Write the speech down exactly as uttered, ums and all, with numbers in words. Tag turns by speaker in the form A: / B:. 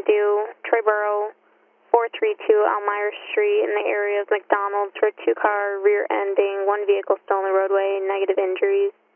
A: due, Triborough, four three two Elmira Street in the area of McDonald's for two car rear ending, one vehicle still on the roadway, negative injuries.